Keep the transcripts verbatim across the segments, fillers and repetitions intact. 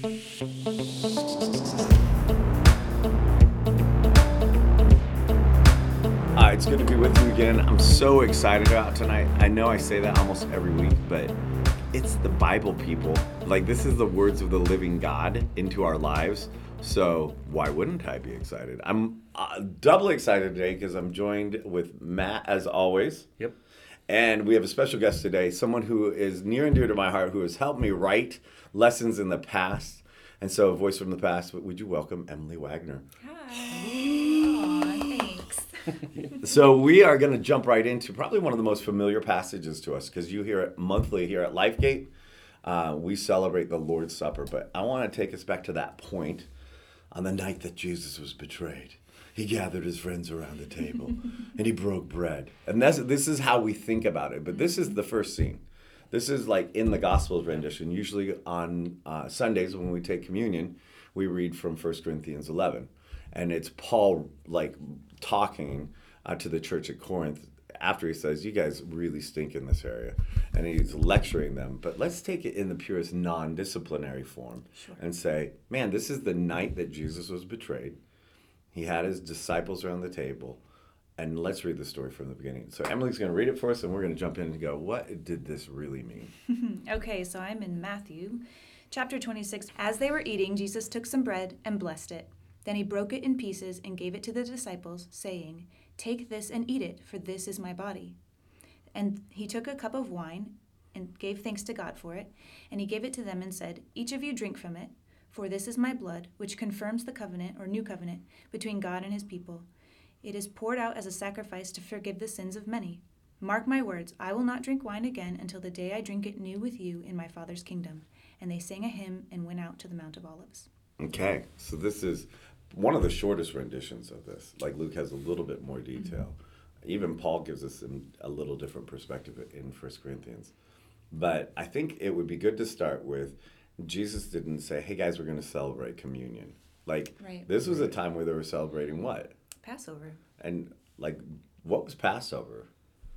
Hi, it's good to be with you again. I'm so excited about tonight. I know I say that almost every week, but it's the Bible, people. Like, this is the words of the living God into our lives. So why wouldn't I be excited? I'm uh, doubly excited today because I'm joined with Matt, as always. Yep. And we have a special guest today, someone who is near and dear to my heart, who has helped me write lessons in the past. And so, a voice from the past, would you welcome Emily Wagner? Hi. Aw, thanks. So we are going to jump right into probably one of the most familiar passages to us, because you hear it monthly here at LifeGate. Uh, we celebrate the Lord's Supper, but I want to take us back to that point. On the night that Jesus was betrayed, he gathered his friends around the table and he broke bread. And that's, this is how we think about it, but this is the first scene. This is like in the Gospels rendition. Usually on uh, Sundays when we take communion, we read from First Corinthians eleven. And it's Paul like talking uh, to the church at Corinth after he says, you guys really stink in this area. And he's lecturing them. But let's take it in the purest non-disciplinary form. Sure. And say, man, this is the night that Jesus was betrayed. He had his disciples around the table. And let's read the story from the beginning. So Emily's going to read it for us, and we're going to jump in and go, what did this really mean? Okay, so I'm in Matthew chapter twenty-six. As they were eating, Jesus took some bread and blessed it. Then he broke it in pieces and gave it to the disciples, saying, "Take this and eat it, for this is my body." And he took a cup of wine and gave thanks to God for it. And he gave it to them and said, "Each of you drink from it, for this is my blood, which confirms the covenant or new covenant between God and his people. It is poured out as a sacrifice to forgive the sins of many. Mark my words, I will not drink wine again until the day I drink it new with you in my Father's kingdom." And they sang a hymn and went out to the Mount of Olives. Okay, so this is one of the shortest renditions of this. Like, Luke has a little bit more detail. Mm-hmm. Even Paul gives us a little different perspective in First Corinthians. But I think it would be good to start with, Jesus didn't say, hey guys, we're going to celebrate communion. Like, right. This was a time where they were celebrating what? Passover. And, like, what was Passover?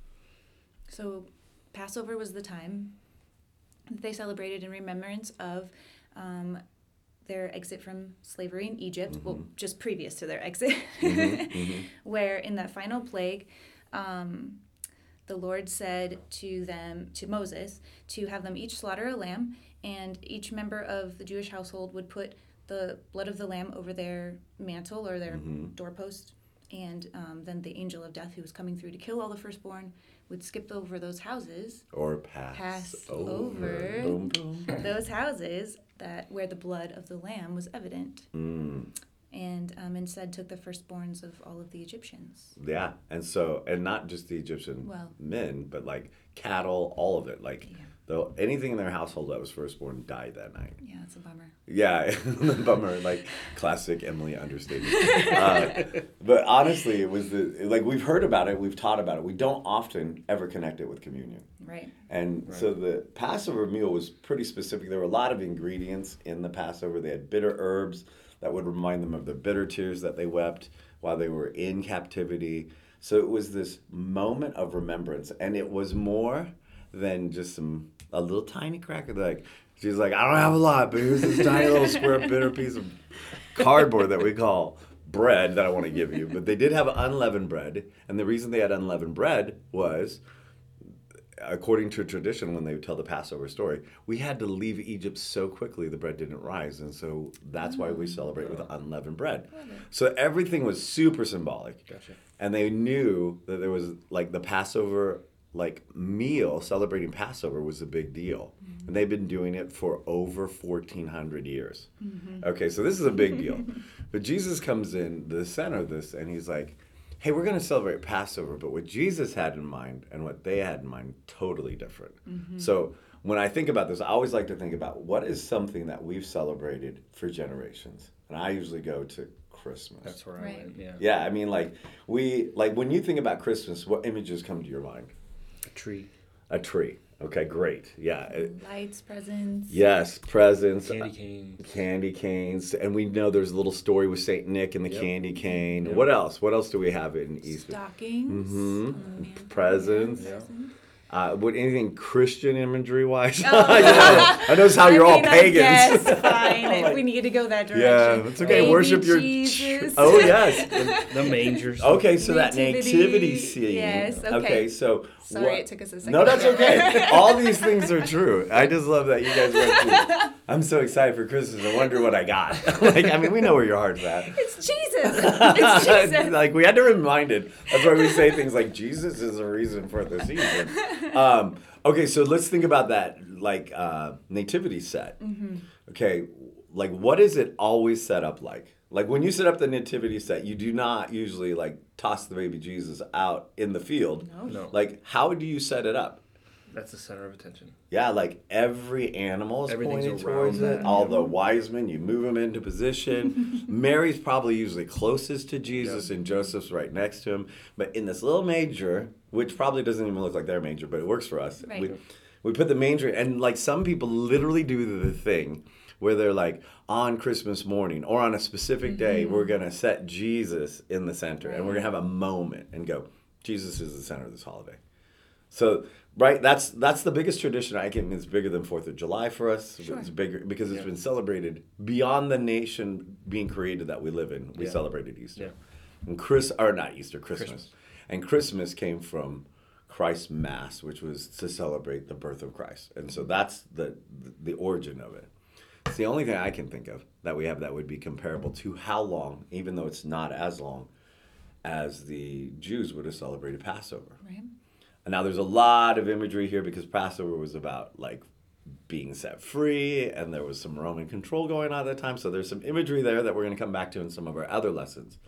So, Passover was the time that they celebrated in remembrance of um, their exit from slavery in Egypt, mm-hmm. well, just previous to their exit, mm-hmm, mm-hmm. where in that final plague, um, the Lord said to them, to Moses, to have them each slaughter a lamb, and each member of the Jewish household would put the blood of the lamb over their mantle or their mm-hmm. doorpost, and um, then the angel of death who was coming through to kill all the firstborn would skip over those houses. Or pass, pass over, over boom, boom. those houses that where the blood of the lamb was evident. Mm. And um, instead took the firstborns of all of the Egyptians. Yeah, and so, and not just the Egyptian well, men, but like cattle, all of it. Like, yeah. Though anything in their household that was firstborn died that night. Yeah, it's a bummer. Yeah, bummer, like classic Emily understatement. uh, but honestly, it was the, like we've heard about it, we've taught about it. We don't often ever connect it with communion. Right. And right. So the Passover meal was pretty specific. There were a lot of ingredients in the Passover. They had bitter herbs that would remind them of the bitter tears that they wept while they were in captivity. So it was this moment of remembrance, and it was more than just some a little tiny cracker. Like she's like, I don't have a lot, but here's this tiny little square bitter piece of cardboard that we call bread that I want to give you. But they did have unleavened bread, and the reason they had unleavened bread was, according to tradition, when they would tell the Passover story, we had to leave Egypt so quickly the bread didn't rise, and so that's why we celebrate with unleavened bread. So everything was super symbolic. Gotcha. And they knew that there was like the Passover like meal, celebrating Passover was a big deal. Mm-hmm. And they've been doing it for over fourteen hundred years. Mm-hmm. Okay, so this is a big deal. But Jesus comes in the center of this, and he's like, hey, we're going to celebrate Passover, but what Jesus had in mind and what they had in mind, totally different. Mm-hmm. So when I think about this, I always like to think about what is something that we've celebrated for generations. And I usually go to Christmas. That's where right. I went, yeah. Yeah, I mean, like, we, like, when you think about Christmas, what images come to your mind? A tree. A tree. Okay, great. Yeah. Lights, presents. Yes, presents. Candy canes. Candy canes. And we know there's a little story with Saint Nick and the yep. candy cane. Yep. What else? What else do we have in Easter? Stockings. Mm-hmm. Presents. Yeah. Uh, would anything Christian imagery wise? Oh. I notice how you're I all mean, I pagans. guess, fine, if Like, we need to go that yeah, direction. it's okay. Baby Worship your. Jesus. Oh yes. The mangers. Okay, so that Nativity, nativity scene. yes, okay. so Sorry, what- it took us a second. No, that's to get okay. there. All these things are true. I just love that you guys went through. I'm so excited for Christmas. I wonder what I got. Like, I mean, we know where your heart's at. It's Jesus. It's Jesus. Like, we had to remind it. That's why we say things like Jesus is the reason for the season. Um, okay, so let's think about that, like, uh, nativity set. Mm-hmm. Okay, like, what is it always set up like? Like, when you set up the nativity set, you do not usually, like, toss the baby Jesus out in the field. No. No. Like, how do you set it up? That's the center of attention. Yeah, like every animal is Everything's pointed around towards that. it. All the wise men, you move them into position. Mary's probably usually closest to Jesus, Yep. and Joseph's right next to him. But in this little manger, which probably doesn't even look like their manger, but it works for us. Right. We, we put the manger, and like some people literally do the thing where they're like, on Christmas morning or on a specific day, we're going to set Jesus in the center, and we're going to have a moment and go, Jesus is the center of this holiday. So, right, that's that's the biggest tradition. I think it's bigger than Fourth of July for us. Sure. It's bigger because it's Yeah. been celebrated beyond the nation being created that we live in. We Yeah. celebrated Easter. Yeah. And Chris, or not Easter, Christmas. Christmas. And Christmas came from Christ's Mass, which was to celebrate the birth of Christ. And so that's the the origin of it. It's the only thing I can think of that we have that would be comparable to how long, even though it's not as long, as the Jews would have celebrated Passover. Right. And now there's a lot of imagery here because Passover was about like being set free, and there was some Roman control going on at the time. So there's some imagery there that we're going to come back to in some of our other lessons.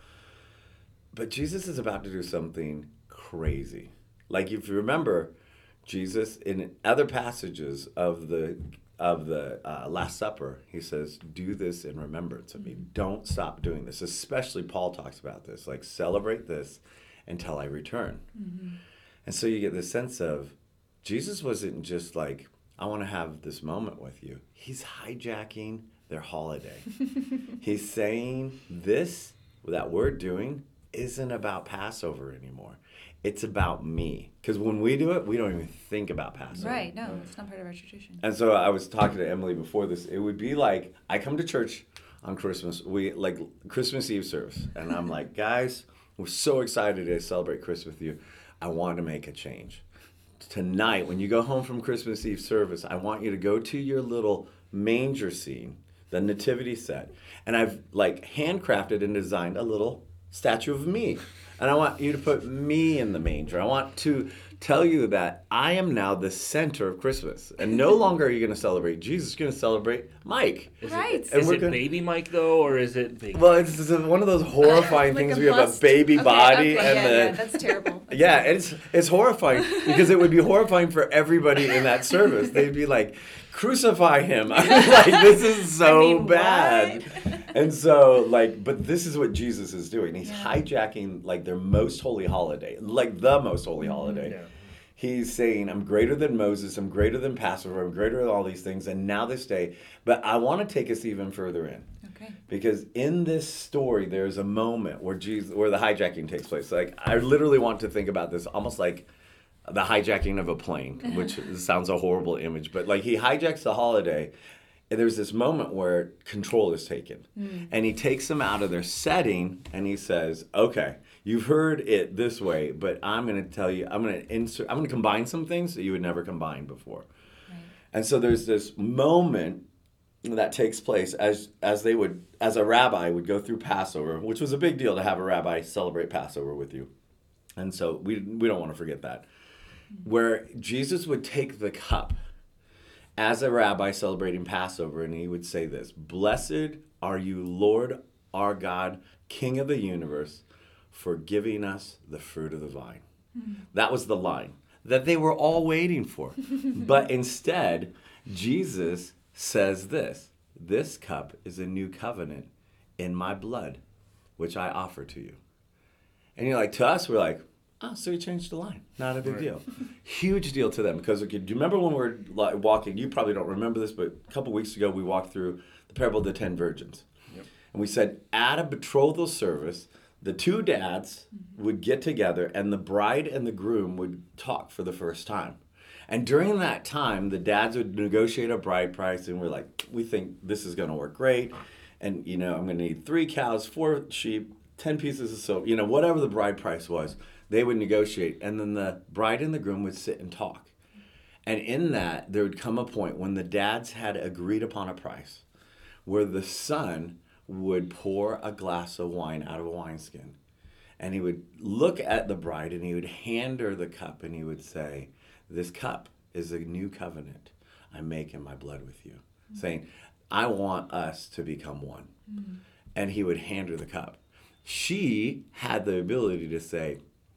But Jesus is about to do something crazy. Like if you remember, Jesus in other passages of the of the uh, Last Supper, he says, "Do this in remembrance of me." Don't stop doing this. Especially Paul talks about this, like celebrate this until I return. Mm-hmm. And so you get this sense of Jesus wasn't just like, I want to have this moment with you. He's hijacking their holiday. He's saying this, that we're doing, isn't about Passover anymore. It's about me. Because when we do it, we don't even think about Passover. Right. No, it's not part of our tradition. And so I was talking to Emily before this. It would be like, I come to church on Christmas, we like Christmas Eve service. And I'm like, guys, we're so excited to celebrate Christmas with you. I want to make a change. Tonight, when you go home from Christmas Eve service, I want you to go to your little manger scene, the nativity set. And I've like handcrafted and designed a little statue of me. And I want you to put me in the manger. I want to tell you that I am now the center of Christmas. And no longer are you going to celebrate Jesus, you're going to celebrate Mike. Is Right. It, And is we're it gonna- baby Mike though, or is it big? Well, it's, it's one of those horrifying Like things a where you have a bust. baby Okay, body okay, and yeah, then... yeah, that's terrible. Yeah, it's it's horrifying because it would be horrifying for everybody in that service. They'd be like, crucify him. I'm like, this is so I mean, bad. what? And so, like, but this is what Jesus is doing. He's Yeah. hijacking, like, their most holy holiday, like the most holy holiday. Yeah. He's saying, I'm greater than Moses, I'm greater than Passover, I'm greater than all these things, and now this day. But I want to take us even further in. Okay. Because in this story, there's a moment where Jesus, where the hijacking takes place. Like, I literally want to think about this almost like the hijacking of a plane, which sounds a horrible image, but like he hijacks the holiday, and there's this moment where control is taken, Mm. and he takes them out of their setting, and he says, "Okay, you've heard it this way, but I'm going to tell you, I'm going to insert, I'm going to combine some things that you would never combine before." Right. And so there's this moment that takes place as as they would as a rabbi would go through Passover, which was a big deal to have a rabbi celebrate Passover with you. And so we we don't want to forget that. Where Jesus would take the cup as a rabbi celebrating Passover, and he would say this: "Blessed are you, Lord our God, King of the universe, for giving us the fruit of the vine." Mm. That was the line that they were all waiting for. But instead, Jesus says this: "This cup is a new covenant in my blood, which I offer to you." And you're like, to us, we're like, oh, so he changed the line. Not a big Right. deal. Huge deal to them. Because okay, do you remember when we were like, walking, you probably don't remember this, but a couple weeks ago we walked through the parable of the ten virgins. Yep. And we said at a betrothal service, the two dads would get together and the bride and the groom would talk for the first time. And during that time, the dads would negotiate a bride price, and we're like, we think this is going to work great. And, you know, I'm going to need three cows, four sheep, ten pieces of soap, you know, whatever the bride price was, they would negotiate. And then the bride and the groom would sit and talk. And in that, there would come a point when the dads had agreed upon a price where the son would pour a glass of wine out of a wineskin. And he would look at the bride and he would hand her the cup and he would say, this cup is a new covenant I make in my blood with you. Mm-hmm. Saying, I want us to become one. Mm-hmm. And he would hand her the cup. She had the ability to say,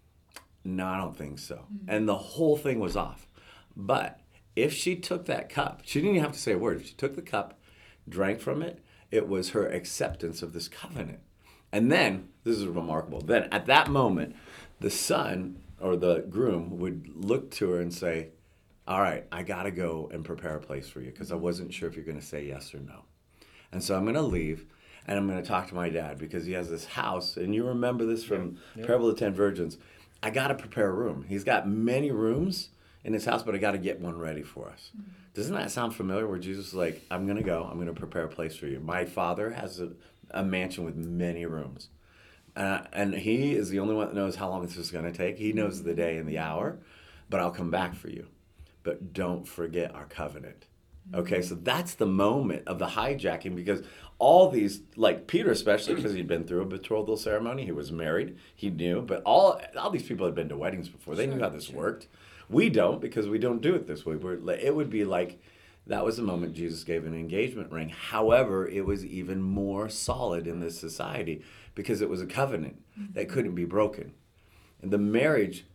no, I don't think so. Mm-hmm. And the whole thing was off. But if she took that cup, she didn't even have to say a word. If she took the cup, drank from it, it was her acceptance of this covenant. And then, this is remarkable, then at that moment, the son or the groom would look to her and say, all right, I got to go and prepare a place for you because I wasn't sure if you're going to say yes or no. And so I'm going to leave and I'm going to talk to my dad because he has this house. And you remember this from yep. Parable of the Ten Virgins. I got to prepare a room. He's got many rooms in his house, but I got to get one ready for us. Mm-hmm. Doesn't that sound familiar where Jesus is like, I'm going to go, I'm going to prepare a place for you. My Father has a, a mansion with many rooms. Uh, and he is the only one that knows how long this is going to take. He knows the day and the hour, but I'll come back for you. But don't forget our covenant. Okay, so that's the moment of the hijacking because all these, like Peter especially, because he'd been through a betrothal ceremony, he was married, he knew, but all all these people had been to weddings before. They sure, knew how this sure. worked. We don't because we don't do it this way. We're, it would be like that was the moment Jesus gave an engagement ring. However, it was even more solid in this society because it was a covenant mm-hmm. that couldn't be broken. And the marriage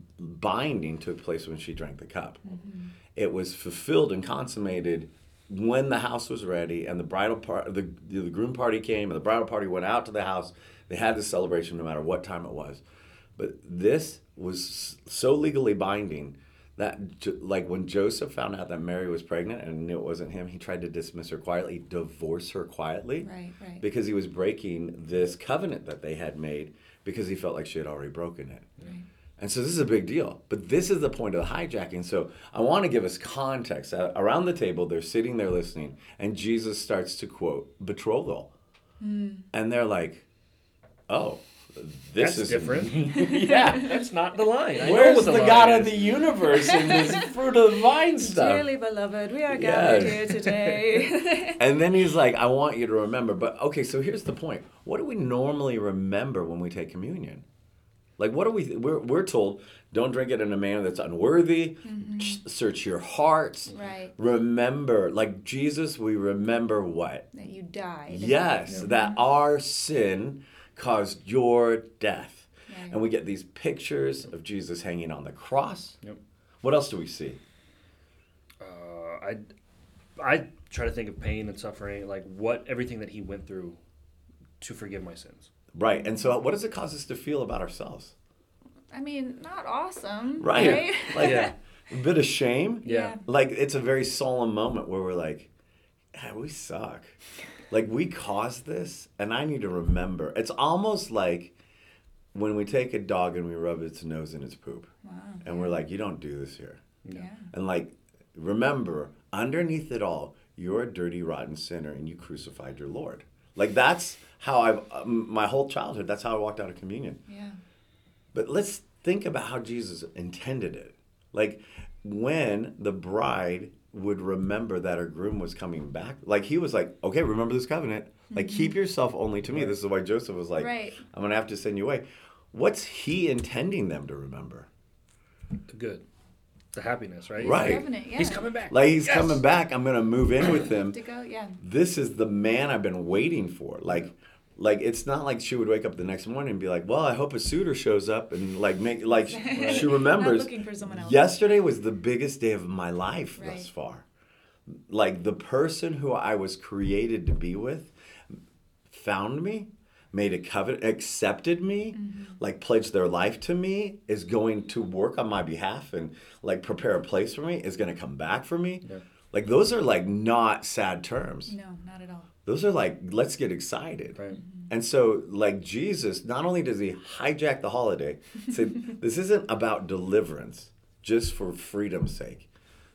binding took place when she drank the cup. Mm-hmm. It was fulfilled and consummated when the house was ready and the bridal part, the, the groom party came and the bridal party went out to the house. They had this celebration no matter what time it was. But this was so legally binding that, like, when Joseph found out that Mary was pregnant and knew it wasn't him, he tried to dismiss her quietly, divorce her quietly, right, right. because he was breaking this covenant that they had made because he felt like she had already broken it. Right. And so this is a big deal. But this is the point of the hijacking. So I want to give us context. Around the table, they're sitting there listening, and Jesus starts to quote betrothal. Mm. And they're like, oh. This That's is different. Yeah. That's not the line. I Where's know the, the God is. of the universe in this fruit of the vine stuff? Dearly beloved, we are gathered yes. here today. And then he's like, I want you to remember. But okay, so here's the point. What do we normally remember when we take communion? Like, what are we, we're, we're told, don't drink it in a manner that's unworthy. Mm-hmm. Search your hearts. Right. Remember, like Jesus, we remember what? That you died. Yes, mm-hmm. that our sin caused your death. Right. And we get these pictures of Jesus hanging on the cross. Yep. What else do we see? Uh, I, I try to think of pain and suffering, like what everything that he went through to forgive my sins. Right. And so what does it cause us to feel about ourselves? I mean, not awesome. Right. right? Like yeah. a bit of shame. Yeah. Like it's a very solemn moment where we're like, yeah, we suck. Like we caused this and I need to remember. It's almost like when we take a dog and we rub its nose in its poop. Wow. And we're like, you don't do this here. Yeah. And like, remember, underneath it all, you're a dirty, rotten sinner and you crucified your Lord. Like that's how I've, um, my whole childhood, that's how I walked out of communion. Yeah. But let's think about how Jesus intended it. Like when the bride would remember that her groom was coming back, like he was like, okay, remember this covenant. Mm-hmm. Like keep yourself only to me. Right. This is why Joseph was like, right. I'm going to have to send you away. What's he intending them to remember? The good. The happiness, right? Right. Covenant, yeah. He's coming back. Like he's Yes. coming back. I'm going to move in with him. To go, yeah. This is the man I've been waiting for. Like, like it's not like she would wake up the next morning and be like, well, I hope a suitor shows up and like make like Right. she remembers. Not looking for someone else. Yesterday was the biggest day of my life Right. thus far. Like the person who I was created to be with found me, made a covenant, accepted me, mm-hmm. like pledged their life to me, is going to work on my behalf and like prepare a place for me, is going to come back for me. Yeah. Like those are like not sad terms. No, not at all. Those are like, let's get excited. Right. And so like Jesus, not only does he hijack the holiday, say this isn't about deliverance just for freedom's sake.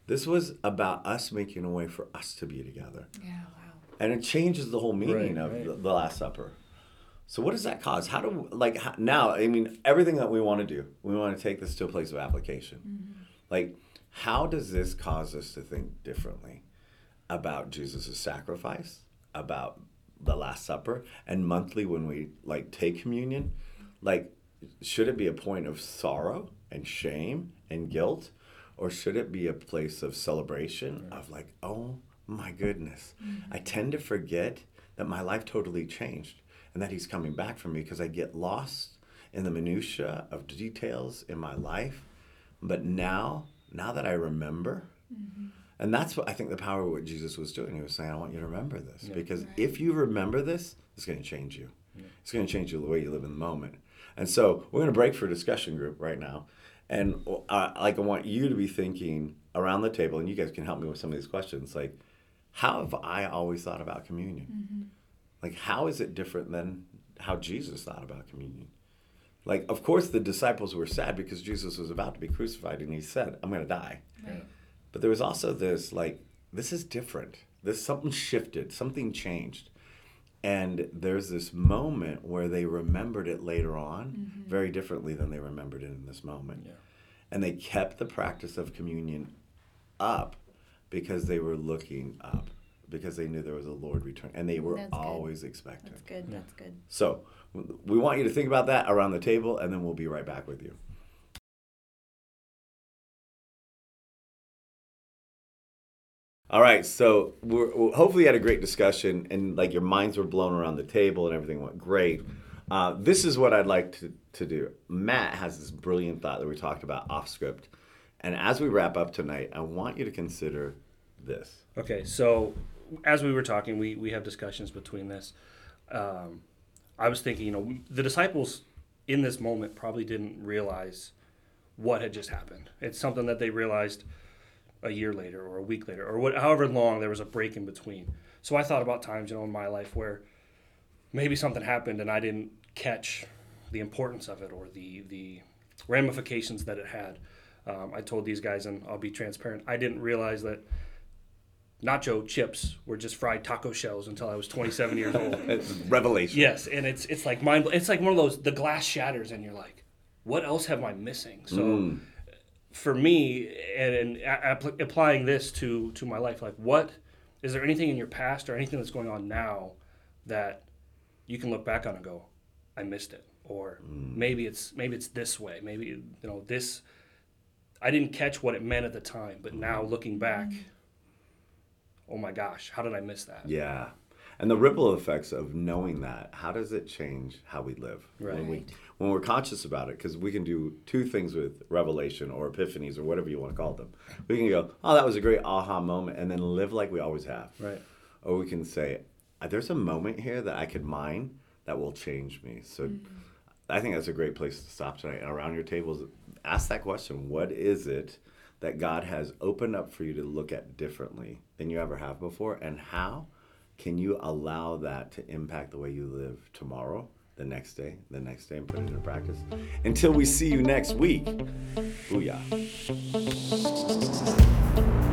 This was about us making a way for us to be together. Yeah, wow. And it changes the whole meaning Right, of right. The, the Last Supper. So what does that cause? How do, like, how, now, I mean, everything that we want to do, we want to take this to a place of application. Mm-hmm. Like, how does this cause us to think differently about Jesus' sacrifice, about the Last Supper, and monthly when we, like, take communion? Like, should it be a point of sorrow and shame and guilt? Or should it be a place of celebration of like, oh my goodness, mm-hmm. I tend to forget that my life totally changed and that he's coming back for me because I get lost in the minutia of details in my life. But now, now that I remember, mm-hmm. and that's what I think the power of what Jesus was doing. He was saying, I want you to remember this yeah. because right. if you remember this, it's going to change you. Yeah. It's going to change you the way you live in the moment. And so we're going to break for a discussion group right now. And uh, like I want you to be thinking around the table, and you guys can help me with some of these questions. Like, how have I always thought about communion? Mm-hmm. Like, how is it different than how Jesus thought about communion? Like, of course, the disciples were sad because Jesus was about to be crucified, and he said, I'm going to die. Right. But there was also this, like, this is different. This something shifted, something changed. And there's this moment where they remembered it later on mm-hmm. very differently than they remembered it in this moment. Yeah. And they kept the practice of communion up because they were looking up, because they knew there was a Lord return. And they were That's always good. expecting. That's good. Yeah. That's good. So we want you to think about that around the table, and then we'll be right back with you. All right, so we're, we're hopefully you had a great discussion, and like your minds were blown around the table, and everything went great. Uh, this is what I'd like to, to do. Matt has this brilliant thought that we talked about off script, and as we wrap up tonight, I want you to consider this. Okay, so as we were talking, we we have discussions between this. Um, I was thinking, you know, the disciples in this moment probably didn't realize what had just happened. It's something that they realized a year later or a week later or what, however long there was a break in between. So I thought about times, you know, in my life where maybe something happened and I didn't catch the importance of it or the the ramifications that it had. Um, I told these guys, and I'll be transparent, I didn't realize that nacho chips were just fried taco shells until I was twenty-seven years old. It's revelation. Yes, and it's it's like mind. It's like one of those, the glass shatters and you're like, what else am I missing? So. Mm. For me, and, and a- applying this to, to my life, like what, is there anything in your past or anything that's going on now that you can look back on and go, I missed it, or mm. maybe it's maybe it's this way, maybe you know this, I didn't catch what it meant at the time, but now looking back, oh my gosh, how did I miss that? Yeah. And the ripple effects of knowing that, how does it change how we live? Right. When, we, when we're conscious about it, because we can do two things with revelation or epiphanies or whatever you want to call them. We can go, oh, that was a great aha moment, and then live like we always have. Right. Or we can say, there's a moment here that I could mine that will change me. So mm-hmm. I think that's a great place to stop tonight. And around your tables, ask that question. What is it that God has opened up for you to look at differently than you ever have before? And how can you allow that to impact the way you live tomorrow, the next day, the next day, and put it into practice? Until we see you next week. Booyah.